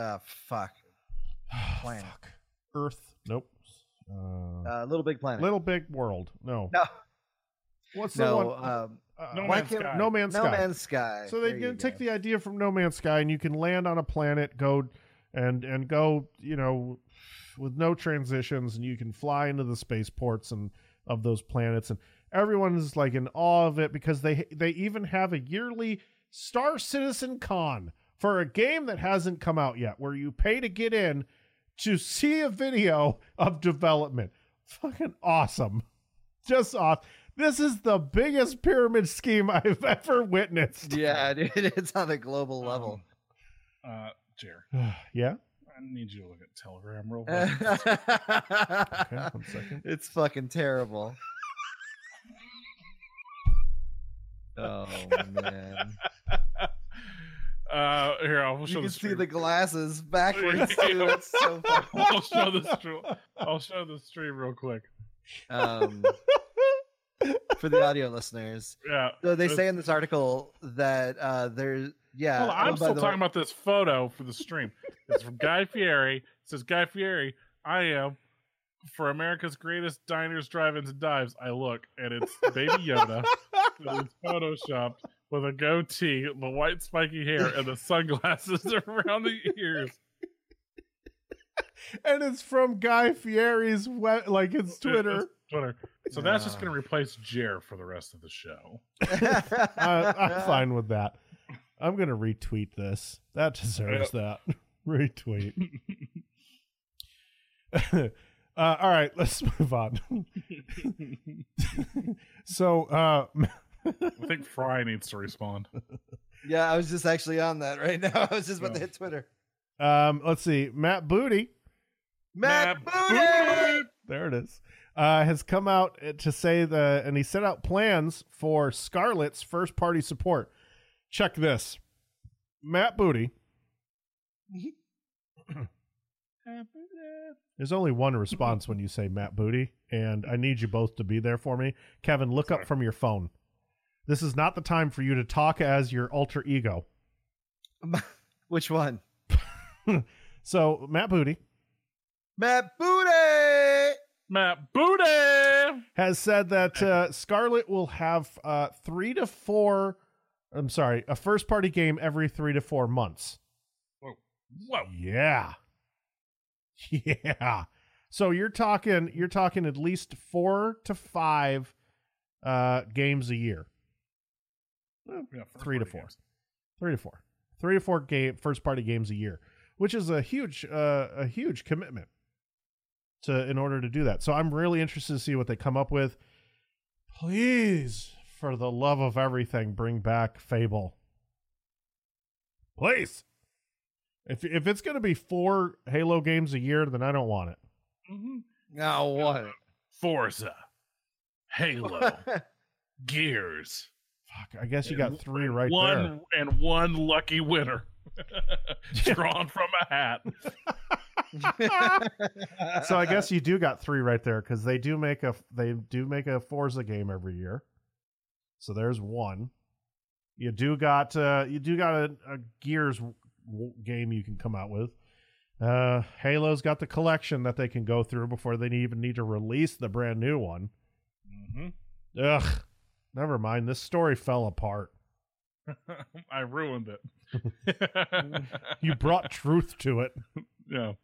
B: Planet.
A: Fuck. Earth. Nope.
B: Little Big Planet.
A: Little Big World. No. What's the
B: No.
A: one?
C: No Man's Sky.
A: No Man's Sky.
B: No Man's Sky.
A: So they're going to take the idea from No Man's Sky, and you can land on a planet, go and go, with no transitions, and you can fly into the spaceports and of those planets, and everyone is like in awe of it because they even have a yearly Star Citizen Con for a game that hasn't come out yet, where you pay to get in to see a video of development. Fucking awesome. Just awesome. This is the biggest pyramid scheme I've ever witnessed.
B: Yeah, dude, it's on a global level.
C: Jer,
A: Yeah?
C: I need you to look at Telegram real quick.
A: Okay, 1 second.
B: It's fucking terrible. Oh man!
C: Here, I'll show
B: You can
C: the
B: see
C: stream.
B: the glasses backwards too. It's so fucking.
C: I'll show the stream real quick.
B: For the audio listeners,
C: Yeah.
B: so they say in this article that there's
C: Hold on, I'm still talking about this photo for the stream. It's from Guy Fieri. It says, Guy Fieri, I am for America's greatest diners, drive-ins, and dives. I look, and it's Baby Yoda. It's photoshopped with a goatee, the white spiky hair, and the sunglasses around the ears.
A: And it's from Guy Fieri's his Twitter.
C: It's Twitter. So that's just going to replace Jer for the rest of the show.
A: I'm fine with that. I'm going to retweet this. That deserves that. Retweet. All right, let's move on. So,
C: I think Fry needs to respond.
B: Yeah, I was just actually on that right now. I was just about to hit Twitter.
A: let's see. Matt Booty.
B: Matt Booty!
A: There it is. Has come out to say and he set out plans for Scarlet's first party support. Check this. Matt Booty. There's only one response when you say Matt Booty, and I need you both to be there for me. Kevin, look up from your phone. This is not the time for you to talk as your alter ego.
B: Which one?
A: So, Matt Booty.
B: Matt Booty!
C: Matt Booty
A: Has said that Scarlet will have a first party game every 3 to 4 months.
C: Whoa.
A: Yeah. Yeah. So you're talking at least 4 to 5 games a year. Well,
C: Yeah,
A: 3 to 4.
C: games.
A: 3 to 4. 3 to 4 first party games a year, which is a huge commitment in order to do that. So I'm really interested to see what they come up with. Please, for the love of everything, bring back Fable. Please. If it's going to be 4 Halo games a year, then I don't want it.
C: Mm-hmm.
B: Now what?
C: Forza, Halo, Gears.
A: Fuck, I guess you got 3 right
C: there. And one lucky winner. Drawn from a hat.
A: So I guess you do got 3 right there, because they do make a Forza game every year. So there's 1. You do got a Gears game you can come out with. Halo's got the collection that they can go through before they even need to release the brand new one.
C: Mm-hmm.
A: Ugh, never mind. This story fell apart.
C: I ruined it.
A: You brought truth to it.
C: Yeah.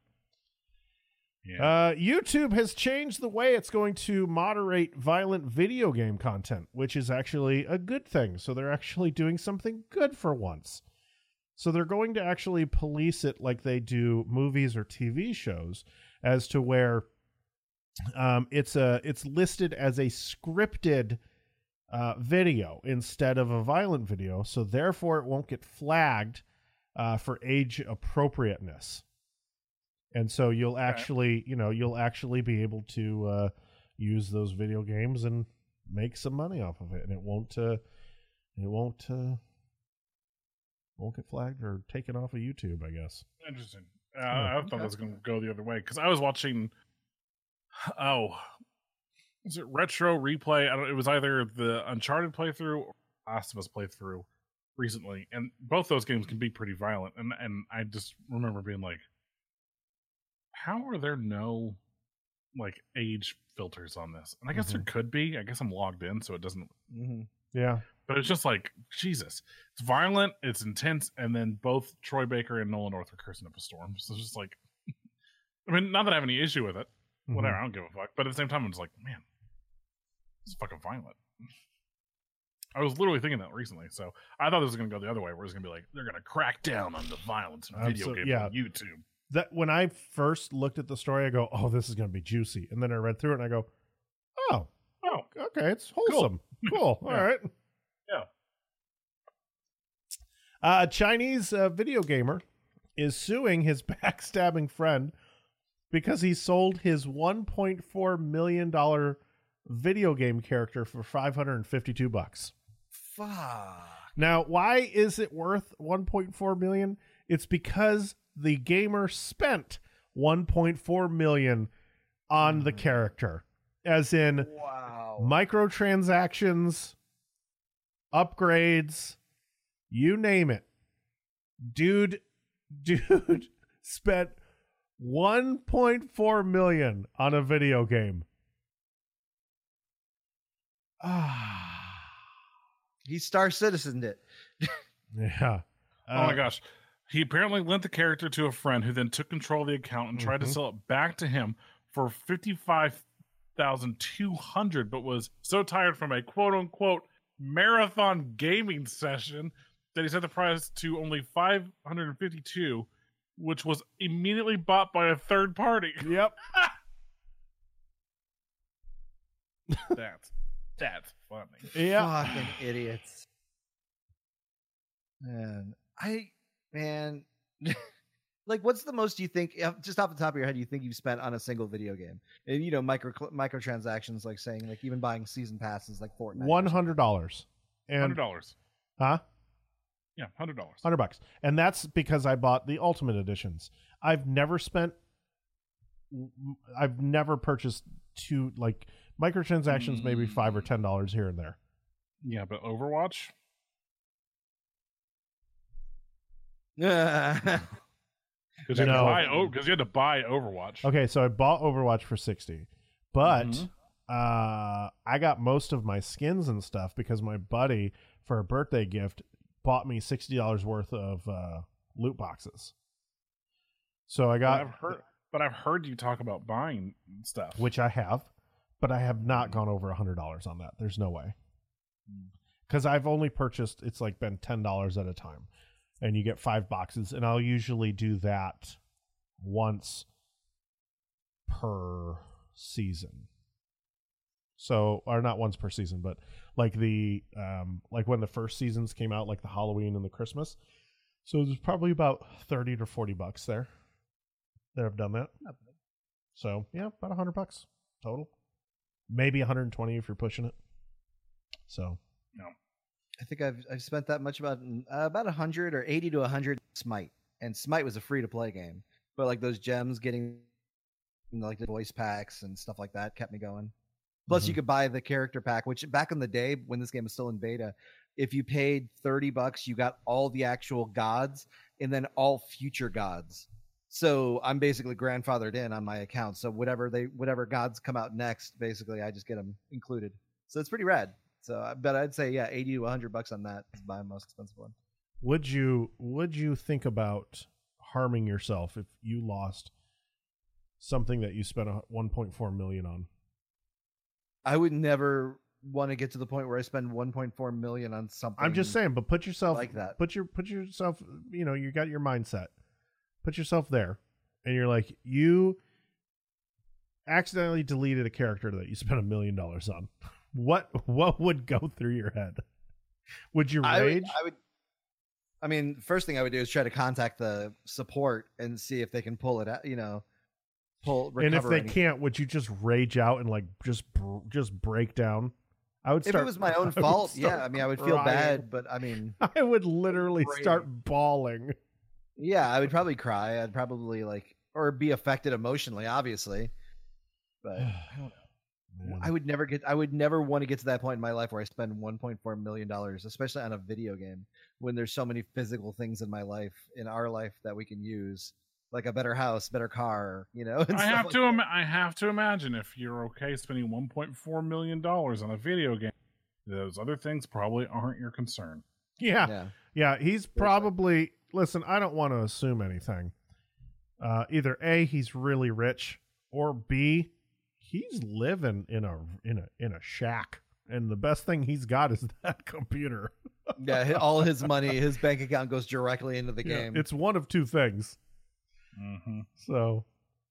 A: YouTube has changed the way it's going to moderate violent video game content, which is actually a good thing. So they're actually doing something good for once. So they're going to actually police it like they do movies or TV shows, as to where it's listed as a scripted video instead of a violent video. So therefore, it won't get flagged for age appropriateness. And so you'll actually be able to use those video games and make some money off of it, and it won't get flagged or taken off of YouTube, I guess.
C: Interesting. I thought that was going to go the other way, because I was watching. Was it Retro Replay? It was either the Uncharted playthrough or Last of Us playthrough recently, and both those games can be pretty violent. And I just remember being like, how are there no like age filters on this? And I guess there could be. I guess I'm logged in, so it doesn't.
B: Mm-hmm.
A: Yeah.
C: But it's just like, Jesus. It's violent, it's intense, and then both Troy Baker and Nolan North are cursing up a storm. So it's just like, I mean, not that I have any issue with it. Whatever, I don't give a fuck. But at the same time, I'm just like, man, it's fucking violent. I was literally thinking that recently. So I thought this was going to go the other way, where it's going to be like, they're going to crack down on the violence in video games on YouTube.
A: That when I first looked at the story, I go, oh, this is going to be juicy. And then I read through it and I go, oh, okay, it's wholesome. Cool. All right.
C: Yeah.
A: A Chinese video gamer is suing his backstabbing friend because he sold his $1.4 million video game character for $552.
B: Fuck.
A: Now, why is it worth $1.4 million? It's because the gamer spent $1.4 million on the character, as in microtransactions, upgrades, you name it. Dude spent $1.4 million on a video game.
B: He Star Citizened it.
A: Yeah.
C: Oh my gosh. He apparently lent the character to a friend who then took control of the account and tried to sell it back to him for $55,200, but was so tired from a quote unquote marathon gaming session that he set the price to only $552, which was immediately bought by a third party.
A: Yep.
C: That's funny.
A: Yeah.
B: Fucking idiots. Man, like, what's the most you think, just off the top of your head, you think you've spent on a single video game? And, you know, microtransactions, like saying, like, even buying season passes, like Fortnite.
A: $100. And
C: $100.
A: Huh?
C: Yeah, $100.
A: $100. And that's because I bought the Ultimate Editions. I've never purchased two, like, microtransactions, maybe $5 or $10 here and there.
C: Yeah, but Overwatch?
B: Yeah.
C: Because you had to buy Overwatch.
A: Okay, so I bought Overwatch for $60, but I got most of my skins and stuff because my buddy, for a birthday gift, bought me $60 worth of loot boxes. So I got,
C: but I've heard you talk about buying stuff,
A: which I have, but I have not gone over $100 on that. There's no way, because I've only purchased, it's like been $10 at a time. And you get 5 boxes, and I'll usually do that once per season. So, or not once per season, but like like when the first seasons came out, like the Halloween and the Christmas. So there's probably about $30 to $40 there that have done that. So yeah, about $100 total. Maybe 120 if you're pushing it. So
C: No.
B: I think I've spent that much, about 100 or 80 to 100 Smite, and Smite was a free to play game, but like those gems, getting like the voice packs and stuff like that, kept me going. Plus, you could buy the character pack, which back in the day when this game was still in beta, if you paid $30, you got all the actual gods and then all future gods. So I'm basically grandfathered in on my account. So whatever gods come out next, basically I just get them included. So it's pretty rad. So, but I'd say yeah, $80 to $100 on that is my most expensive one.
A: Would you think about harming yourself if you lost something that you spent $1.4 million on?
B: I would never want to get to the point where I spend $1.4 million on something.
A: I'm just saying, but put yourself
B: like that.
A: Put yourself. You got your mindset. Put yourself there, and you're like, you accidentally deleted a character that you spent $1 million on. What would go through your head? Would you rage?
B: I mean, first thing I would do is try to contact the support and see if they can pull it out. And
A: if they can't, would you just rage out and like just break down? I would.
B: If it was my own fault, yeah. I mean, I would feel bad, but I mean,
A: I would literally start bawling.
B: Yeah, I would probably cry. I'd probably or be affected emotionally, obviously. But I don't know. Man. I would never want to get to that point in my life where I spend $1.4 million, especially on a video game, when there's so many physical things in our life that we can use, like a better house, better car,
C: I have to imagine if you're okay spending $1.4 million on a video game, those other things probably aren't your concern.
A: Yeah. He's probably, listen, I don't want to assume anything. Either A, he's really rich, or B, he's living in a shack, and the best thing he's got is that computer.
B: Yeah, all his money, his bank account goes directly into the game.
A: It's one of two things.
C: Mm-hmm.
A: So,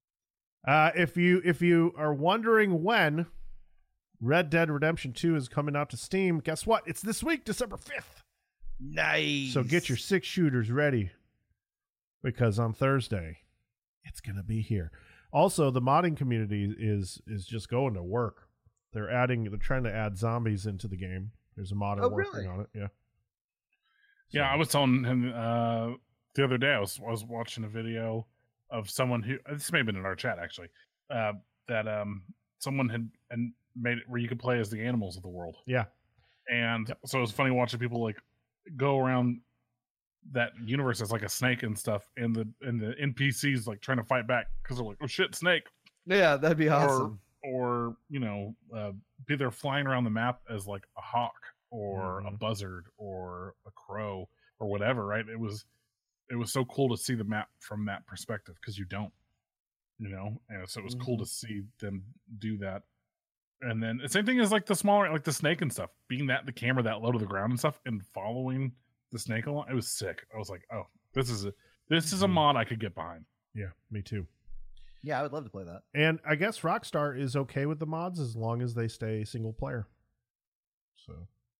A: if you are wondering when Red Dead Redemption 2 is coming out to Steam, guess what? It's this week, December 5th.
B: Nice.
A: So get your 6 shooters ready, because on Thursday, it's gonna be here. Also, the modding community is just going to work. They're trying to add zombies into the game. There's a modder working on it. Yeah.
C: So. Yeah, I was telling him the other day. I was watching a video of someone who, this may have been in our chat actually, that someone had made it where you could play as the animals of the world.
A: Yeah.
C: And so it was funny watching people like go around that universe as like a snake and stuff, and the NPCs like trying to fight back because they're like, oh shit, snake.
B: Yeah, that'd be awesome.
C: Or be there flying around the map as like a hawk or a buzzard or a crow or whatever, right? It was so cool to see the map from that perspective, because you don't, and so it was cool to see them do that. And then the same thing as like the smaller, like the snake and stuff, being the camera that low to the ground and stuff, and following the snake along. It was sick. I was like, oh, this is a mod I could get behind.
A: Yeah, me too.
B: Yeah, I would love to play that.
A: And I guess Rockstar is okay with the mods as long as they stay single player. So,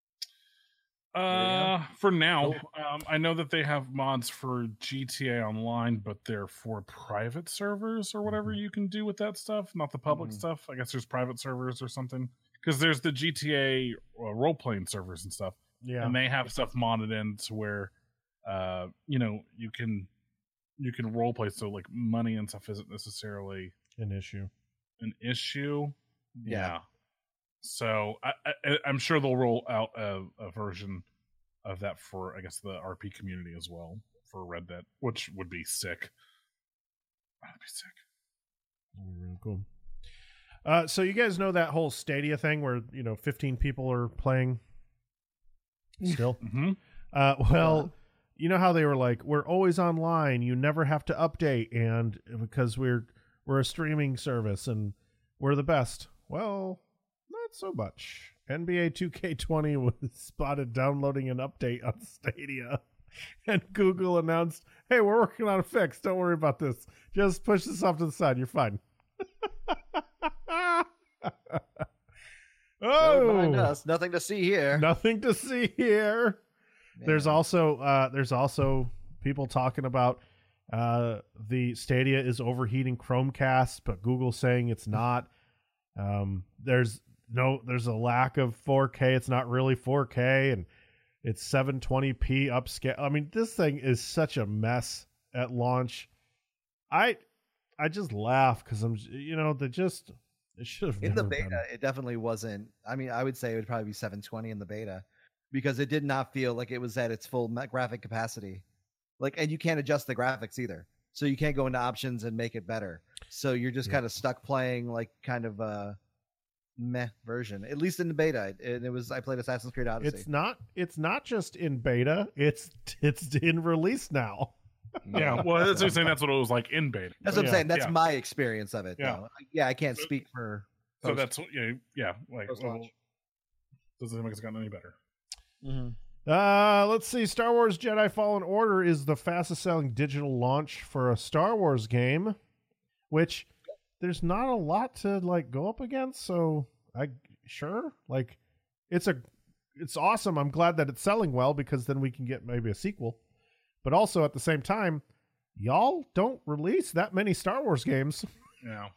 C: for now, I know that they have mods for GTA Online, but they're for private servers or whatever you can do with that stuff, not the public stuff. I guess there's private servers or something, because there's the GTA role playing servers and stuff. Yeah, and they have stuff modded in to where, you can role play. So like money and stuff isn't necessarily
A: an issue.
C: Yeah. So I'm sure they'll roll out a version of that for, I guess, the RP community as well for Red Dead, which would be sick. That'd be sick.
A: That'd be really cool. So you guys know that whole Stadia thing where 15 people are playing still?
C: Mm-hmm.
A: Well, you know how they were like, we're always online, you never have to update, and because we're a streaming service and we're the best. Well, not so much. NBA 2K20 was spotted downloading an update on Stadia, and Google announced, hey, we're working on a fix, don't worry about this, just push this off to the side, you're fine.
B: Don't mind
A: Oh,
B: us. Nothing to see here.
A: nothing to see here. There's
B: Man.
A: also people talking about the Stadia is overheating Chromecast, but Google's saying it's not. There's a lack of 4K. It's not really 4K, and it's 720p upscale. I mean, this thing is such a mess at launch. I just laugh because it should have
B: In the
A: never
B: beta,
A: been.
B: it definitely wasn't. I mean, I would say it would probably be 720 in the beta because it did not feel like it was at its full graphic capacity. And you can't adjust the graphics either. So you can't go into options and make it better. So you're just kind of stuck playing kind of a meh version, at least in the beta. I played Assassin's Creed Odyssey.
A: It's not just in beta. It's in release now.
C: Yeah, well, that's what I'm saying. That's what it was like in beta.
B: That's what I'm saying. That's
C: yeah.
B: my experience of it.
C: Yeah.
B: Though. Yeah, I can't speak for.
C: So that's like
B: Post-launch.
C: doesn't make it's gotten any better.
A: Let's see. Star Wars Jedi Fallen Order is the fastest selling digital launch for a Star Wars game, which there's not a lot to go up against. So it's awesome. I'm glad that it's selling well because then we can get maybe a sequel. But also at the same time, y'all don't release that many Star Wars games.
C: Yeah.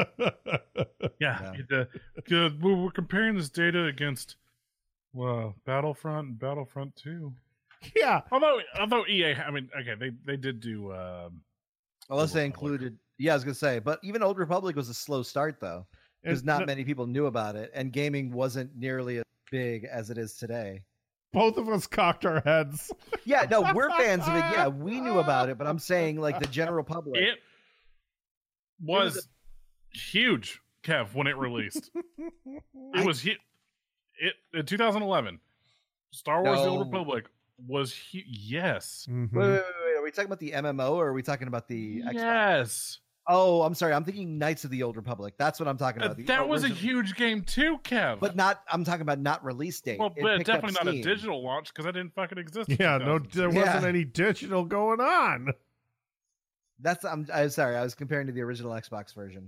C: We're comparing this data against Battlefront and Battlefront 2.
A: Yeah.
C: Although EA, I mean, okay, they did do.
B: Unless they
C: Old Republic.
B: included. Yeah, I was gonna say, but even Old Republic was a slow start though, because
A: And
B: not many people knew about it, and gaming wasn't nearly as big as it is today.
A: both of us cocked our heads.
B: Yeah, no, we're fans of it. Yeah, we knew about it, but I'm saying the general public.
C: It was huge, Kev, when it released. It was in 2011. Star Wars: The Old
B: No.
C: Republic was yes.
A: Mhm.
B: Wait. Are we talking about the MMO or are we talking about the Xbox?
C: Yes.
B: Oh, I'm sorry. I'm thinking Knights of the Old Republic. That's what I'm talking about. The
C: That was a
B: original-
C: huge game too, Kev.
B: But not. I'm talking about not release date.
C: well,
B: It
C: but
B: picked up
C: definitely not a
B: steam.
C: digital launch because that didn't fucking exist. in
A: Yeah, there
C: 2006.
A: wasn't
B: Yeah.
A: any digital going on.
B: That's. I'm sorry. I was comparing to the original Xbox version.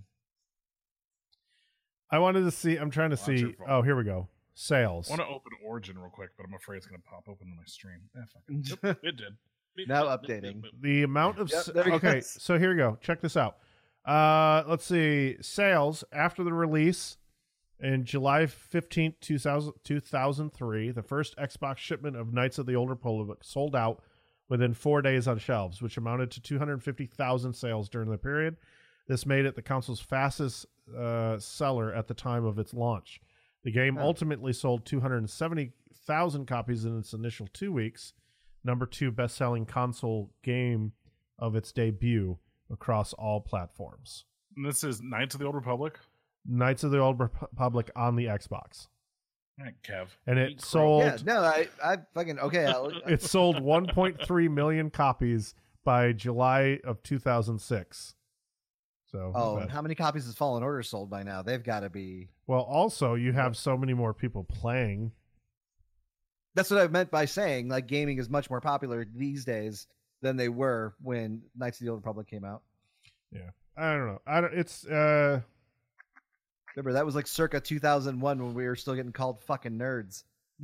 A: I wanted to see. I'm trying to
C: Well, that's
A: see.
C: your fault.
A: Oh, here we go. Sales.
C: I want to open Origin real quick, but I'm afraid it's going to pop open on my stream. Fuck it. It did.
B: Now updating.
A: The amount of
B: Yep, there it
A: okay,
B: goes.
A: so here we go. Check this out. Let's see. Sales after the release in July 15th, 2003, the first Xbox shipment of Knights of the Old Republic sold out within 4 days on shelves, which amounted to 250,000 sales during the period. This made it the console's fastest seller at the time of its launch. The game ultimately sold 270,000 copies in its initial 2 weeks. Number 2 best-selling console game of its debut across all platforms.
C: And this is Knights of the Old Republic.
A: Knights of the Old Republic on the Xbox.
C: All right, Kev.
A: And
C: Eat
A: it
C: crow.
A: sold
B: Yeah. No. I fucking okay.
A: it sold 1.3 million copies by July of 2006. So
B: Oh, and how many copies has Fallen Order sold by now? They've got to be.
A: well, also you have so many more people playing.
B: That's what I meant by saying gaming is much more popular these days than they were when Knights of the Old Republic came out.
A: Yeah. I don't know. It's
B: Remember that was circa 2001 when we were still getting called fucking nerds.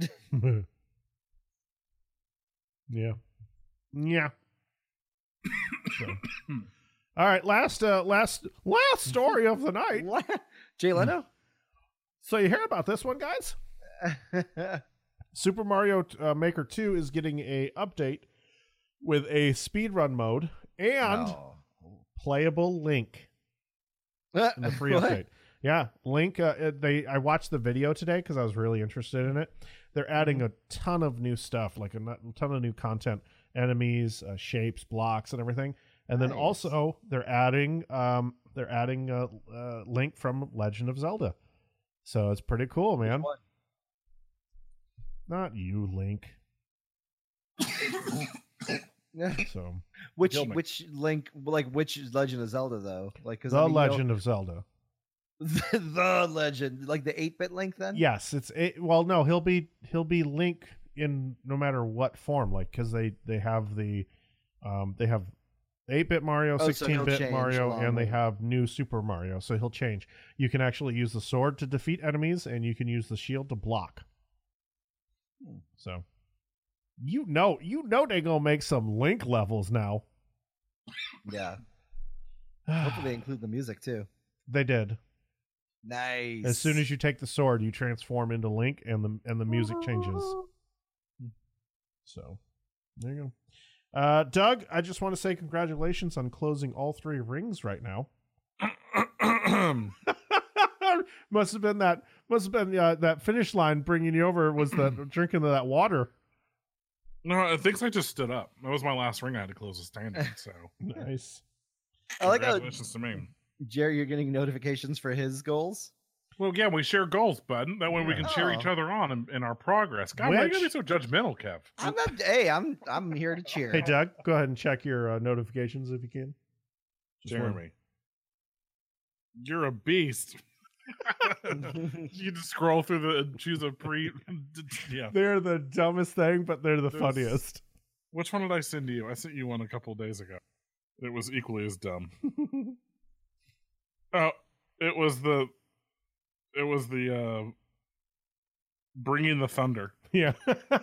A: yeah. Yeah. So. All right, last story of the night.
B: What? Jay Leno?
A: So you hear about this one, guys? Super Mario Maker 2 is getting a update with a speedrun mode and
B: No.
A: playable Link in the free
B: What?
A: update. Yeah, Link. I watched the video today because I was really interested in it. They're adding a ton of new stuff, like a ton of new content, enemies, shapes, blocks, and everything. And then
B: Nice.
A: also they're adding Link from Legend of Zelda. So it's pretty cool, man.
B: one?
A: Not you, Link. So
B: Which
C: Killed me.
B: which Link which Legend of Zelda though? Because
A: the Legend of Zelda.
B: the Legend, the 8-bit Link then?
A: Yes, well, no, he'll be Link in no matter what form, because they have the they have 8-bit Mario,
B: Oh, so he'll
A: 16-bit
B: change
A: Mario,
B: along
A: and they
B: with-
A: have new Super Mario, so he'll change. You can actually use the sword to defeat enemies, and you can use the shield to block. So, you know they're gonna make some Link levels now.
B: Yeah. Hopefully they include the music too.
A: They did.
B: Nice.
A: As soon as you take the sword, you transform into Link, and the music changes. So, there you go. Doug, I just want to say congratulations on closing all 3 rings right now. must have been that finish line bringing you over was the drinking of that water.
C: No, I think I just stood up. That was my last ring I had to close a standing. So
A: Nice.
B: I like how
C: congratulations to me.
B: Jerry, you're getting notifications for his goals.
C: Well, yeah, we share goals, bud. That way we can cheer each other on in our progress. God, why are you gonna be so judgmental, Kev?
B: I'm not. Hey, I'm here to cheer.
A: Hey, Doug, go ahead and check your notifications if you can.
C: Jeremy, you're a beast. You just scroll through and choose a yeah.
A: They're the dumbest thing, but they're the
C: There's-
A: funniest.
C: Which one did I send to you? I sent you one a couple of days ago. It was equally as dumb. Oh, it was the bringing the thunder.
A: Yeah.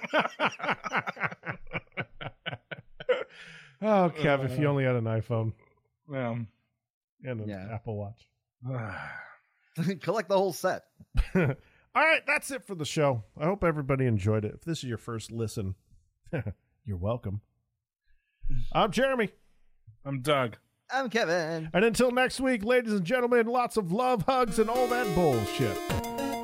A: Oh, Kev, if you only had an iPhone
C: Yeah.
A: and an
B: Yeah.
A: Apple Watch.
B: Collect the whole set.
A: All right, that's it for the show. I hope everybody enjoyed it. If this is your first listen, you're welcome. I'm Jeremy.
C: I'm Doug.
B: I'm Kevin.
A: And until next week, ladies and gentlemen, lots of love, hugs, and all that bullshit.